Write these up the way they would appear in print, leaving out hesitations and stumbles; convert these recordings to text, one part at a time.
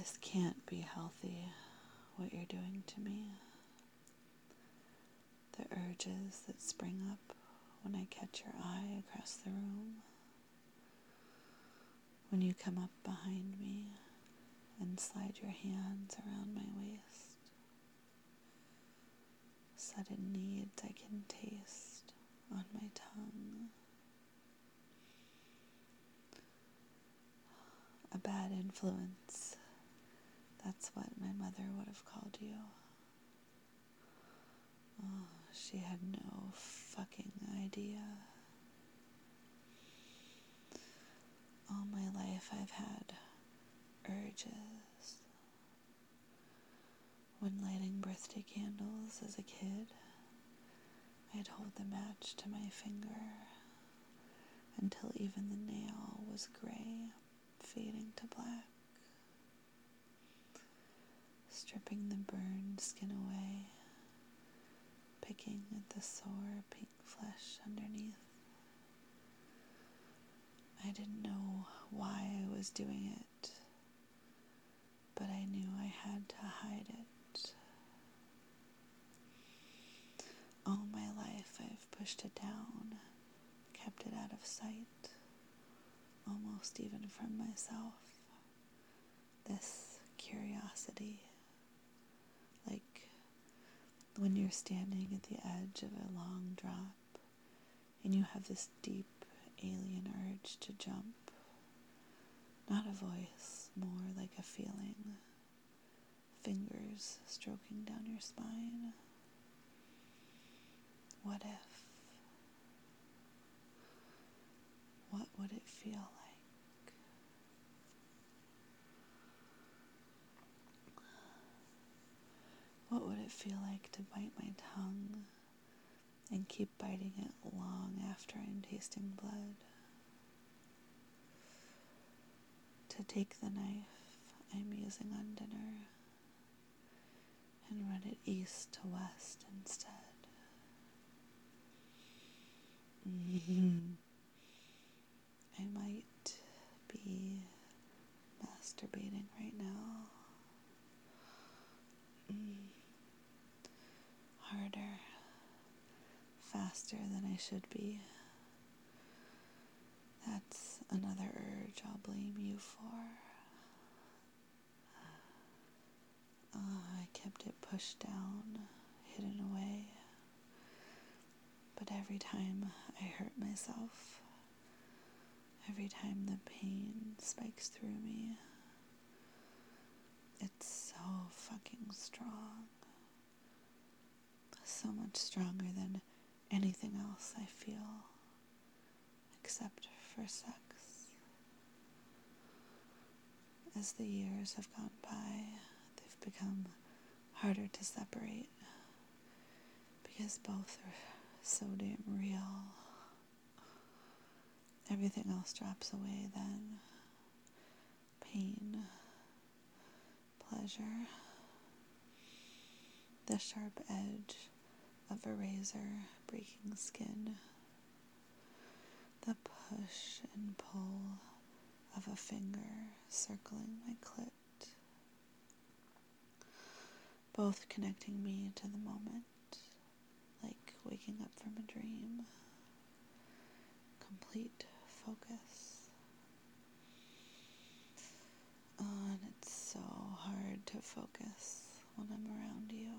This can't be healthy, what you're doing to me. The urges that spring up when I catch your eye across the room. When you come up behind me and slide your hands around my waist. Sudden needs I can taste on my tongue. A bad influence. That's what my mother would have called you. Oh, she had no fucking idea. All my life I've had urges. When lighting birthday candles as a kid, I'd hold the match to my finger until even the nail was gray, fading to black. Stripping the burned skin away, picking at the sore pink flesh underneath. I didn't know why I was doing it, but I knew I had to hide it. All my life I've pushed it down, kept it out of sight, almost even from myself. This curiosity, like when you're standing at the edge of a long drop and you have this deep alien urge to jump. Not a voice, more like a feeling. Fingers stroking down your spine. What if? What would it feel like? What would it feel like to bite my tongue and keep biting it long after I'm tasting blood? To take the knife I'm using on dinner and run it east to west instead. I might be masturbating right now. Harder, faster than I should be. That's another urge I'll blame you for. I kept it pushed down, hidden away. But every time I hurt myself, every time the pain spikes through me, it's so fucking strong. So much stronger than anything else I feel, except for sex. As the years have gone by, they've become harder to separate because both are so damn real. Everything else drops away then. Pain, pleasure, the sharp edge of a razor breaking skin, the push and pull of a finger circling my clit, both connecting me to the moment, like waking up from a dream. Complete focus. And it's so hard to focus when I'm around you.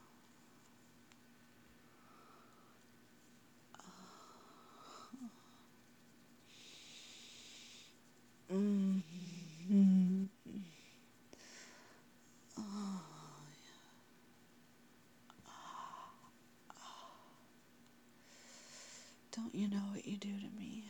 Don't you know what you do to me?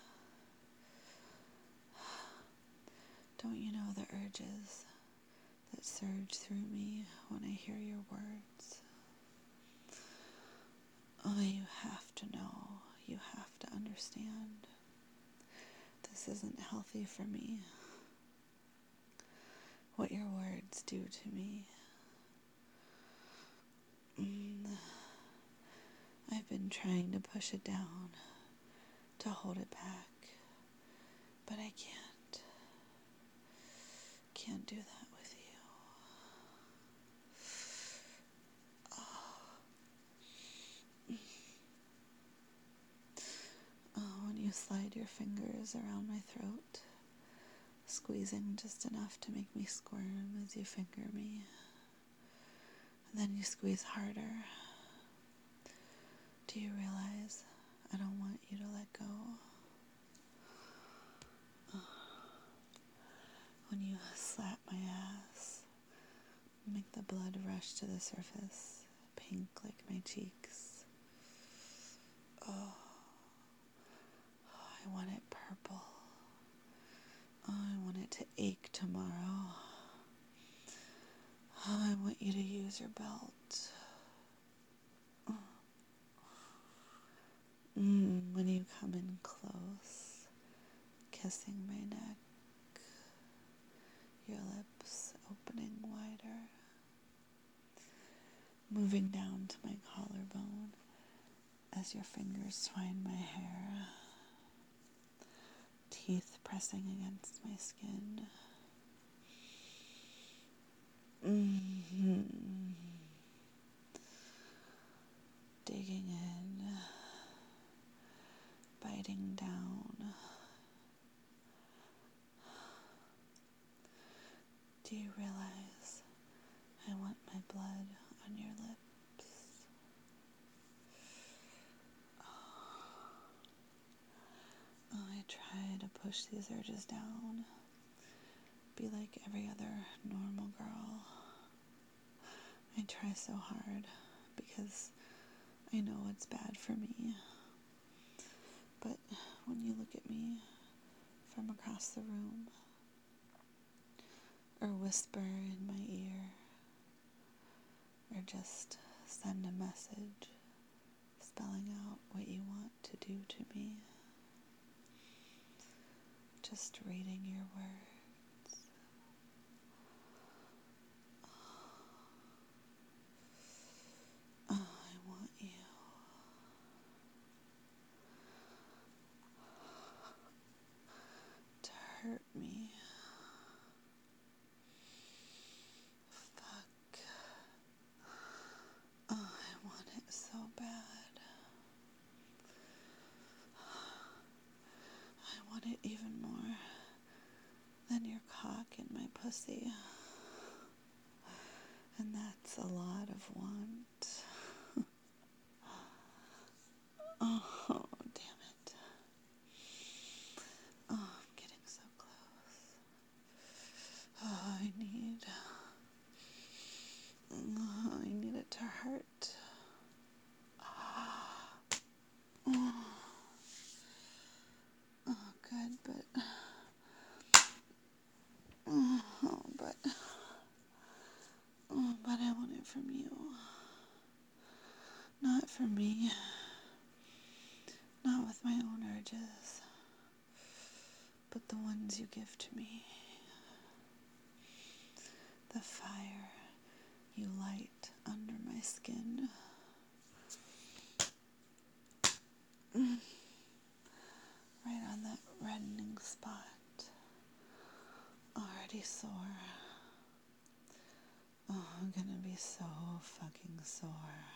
Don't you know the urges that surge through me when I hear your words? Oh, you have to know, you have to understand. This isn't healthy for me. What your words do to me. I've been trying to push it down, to hold it back, but I can't. Can't do that with you slide your fingers around my throat, squeezing just enough to make me squirm as you finger me. And then you squeeze harder. Do you realize I don't want you to let go? When you slap my ass, make the blood rush to the surface, pink like my cheeks. Oh, I want it purple. Oh, I want it to ache tomorrow. Oh, I want you to use your belt. When you come in close, kissing my neck, your lips opening wider, moving down to my collarbone as your fingers twine my hair, teeth pressing against my skin. Digging in, biting down. Do you realize I want my blood on your lips? Oh, I try to push these urges down, be like every other normal girl. I try so hard because I know it's bad for me. But when you look at me from across the room, or whisper in my ear, or just send a message spelling out what you want to do to me, just reading your words, oh, I want you. To hurt me. Fuck. Oh, I want it so bad. I want it even more than your cock in my pussy. And that's a lot of want. Oh, damn it. Oh, I'm getting so close. Oh, I need it to hurt. Oh, good, but I want it from you. Not from me. Not with my own urges, but the ones you give to me. The fire you light under my skin. Right on that reddening spot. Already sore. Oh, I'm gonna be so fucking sore.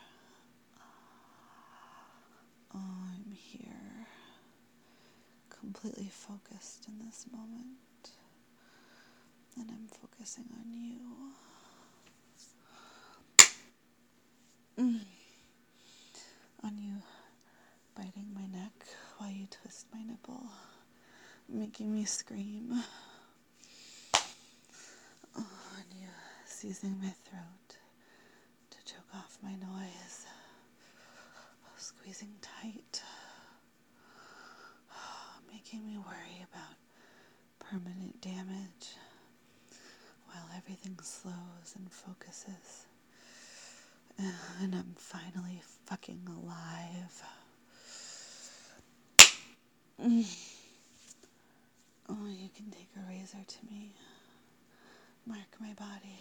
Oh, I'm here. Completely focused in this moment. And I'm focusing on you. On you biting my neck while you twist my nipple, making me scream. Oh, and you seizing my throat to choke off my noise. Oh, squeezing tight. Oh, making me worry about permanent damage while everything slows and focuses. And I'm finally fucking alive. Oh, you can take a razor to me. Mark my body.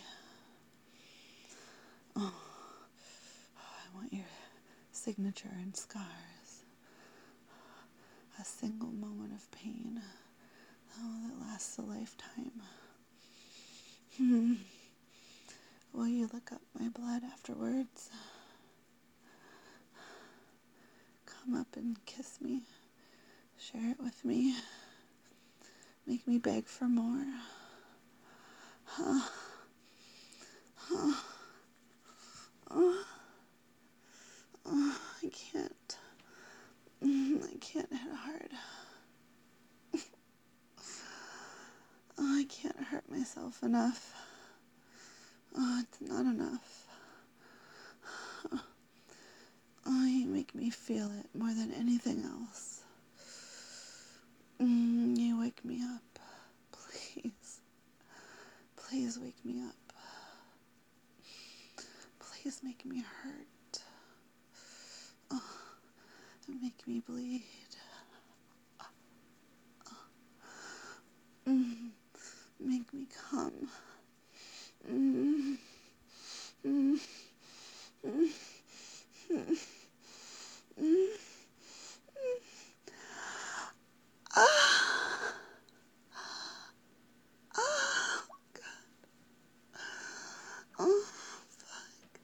Oh, I want your signature and scars. A single moment of pain. Oh, that lasts a lifetime. Will you look up my blood afterwards? Come up and kiss me. Share it with me. Make me beg for more. I can't. I can't hit hard. I can't hurt myself enough. It's not enough. You make me feel it more than anything else. You wake me up. Please. Please wake me up. Please make me hurt. Make me bleed. Make me come. Oh, fuck.